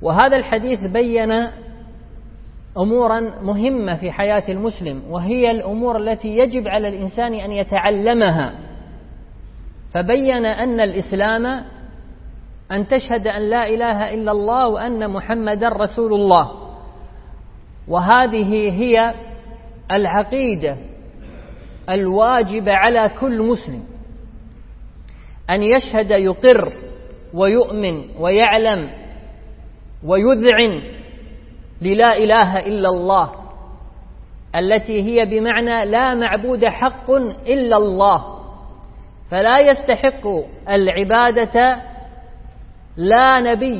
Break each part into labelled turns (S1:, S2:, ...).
S1: وهذا الحديث بين أمورا مهمة في حياة المسلم، وهي الأمور التي يجب على الإنسان أن يتعلمها. فبين أن الإسلام أن تشهد أن لا إله إلا الله وأن محمدا رسول الله، وهذه هي العقيدة الواجب على كل مسلم، أن يشهد يقر ويؤمن ويعلم ويذعن للا إله إلا الله، التي هي بمعنى لا معبود حق إلا الله، فلا يستحق العبادة لا نبي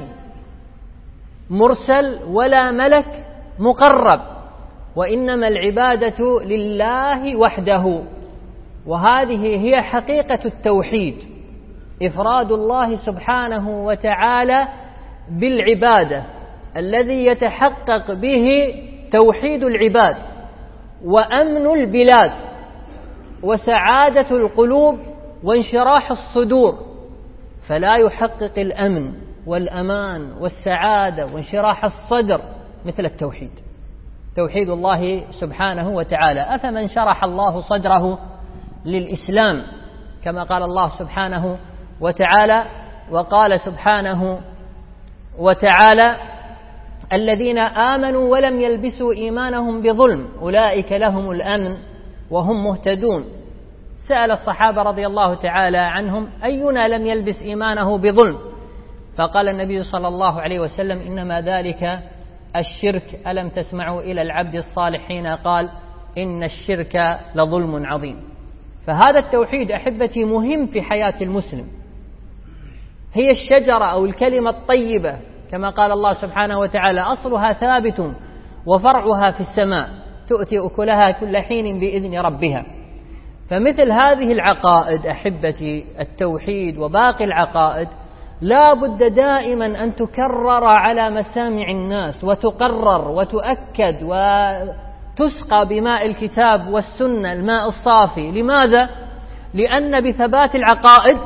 S1: مرسل ولا ملك مقرب، وإنما العبادة لله وحده. وهذه هي حقيقة التوحيد، إفراد الله سبحانه وتعالى بالعبادة، الذي يتحقق به توحيد العباد وأمن البلاد وسعادة القلوب وانشراح الصدور. فلا يحقق الأمن والأمان والسعادة وانشراح الصدر مثل التوحيد، توحيد الله سبحانه وتعالى. أفمن شرح الله صدره للإسلام، كما قال الله سبحانه وتعالى، وقال سبحانه وتعالى: الذين آمنوا ولم يلبسوا إيمانهم بظلم أولئك لهم الأمن وهم مهتدون. سأل الصحابة رضي الله تعالى عنهم: أينا لم يلبس إيمانه بظلم؟ فقال النبي صلى الله عليه وسلم: إنما ذلك الشرك. ألم تسمعوا إلى العبد الصالح حين قال: إن الشرك لظلم عظيم. فهذا التوحيد أحبتي مهم في حياة المسلم، هي الشجرة أو الكلمة الطيبة، كما قال الله سبحانه وتعالى: أصلها ثابت وفرعها في السماء تؤتي أكلها كل حين بإذن ربها. فمثل هذه العقائد أحبتي، التوحيد وباقي العقائد، لا بد دائما أن تكرر على مسامع الناس وتقرر وتؤكد وتسقى بماء الكتاب والسنة، الماء الصافي. لماذا؟ لأن بثبات العقائد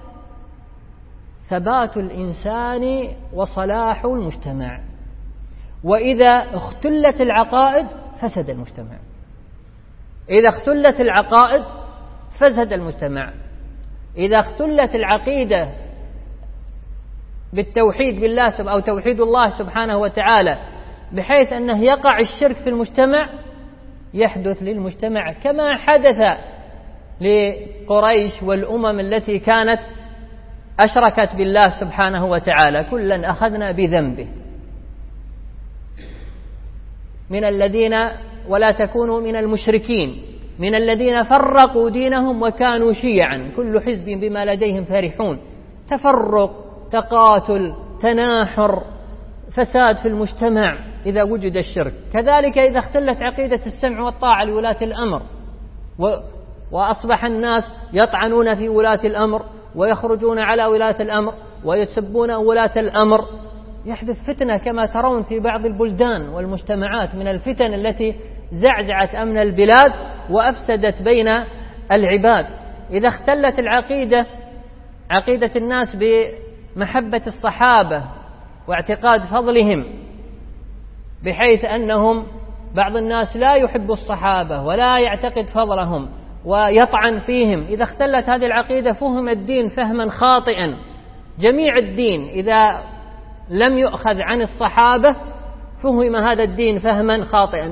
S1: ثبات الإنسان وصلاح المجتمع، وإذا اختلت العقائد فسد المجتمع. إذا اختلت العقائد فسد المجتمع. إذا اختلت العقيدة بالتوحيد بالله أو توحيد الله سبحانه وتعالى بحيث أنه يقع الشرك في المجتمع، يحدث للمجتمع كما حدث لقريش والأمم التي كانت أشركت بالله سبحانه وتعالى: كلا أخذنا بذنبه. من الذين ولا تكونوا من المشركين من الذين فرقوا دينهم وكانوا شيعا كل حزب بما لديهم فرحون. تفرق، تقاتل، تناحر، فساد في المجتمع إذا وجد الشرك. كذلك إذا اختلت عقيدة السمع والطاعة لولاة الأمر وأصبح الناس يطعنون في ولاة الأمر ويخرجون على ولاة الأمر ويسبون ولاة الأمر، يحدث فتنة كما ترون في بعض البلدان والمجتمعات من الفتن التي زعزعت أمن البلاد وأفسدت بين العباد. إذا اختلت العقيدة، عقيدة الناس بمحبة الصحابة واعتقاد فضلهم، بحيث أنهم بعض الناس لا يحب الصحابة ولا يعتقد فضلهم ويطعن فيهم، إذا اختلت هذه العقيدة فهم الدين فهما خاطئا. جميع الدين إذا لم يؤخذ عن الصحابة فهم هذا الدين فهما خاطئا.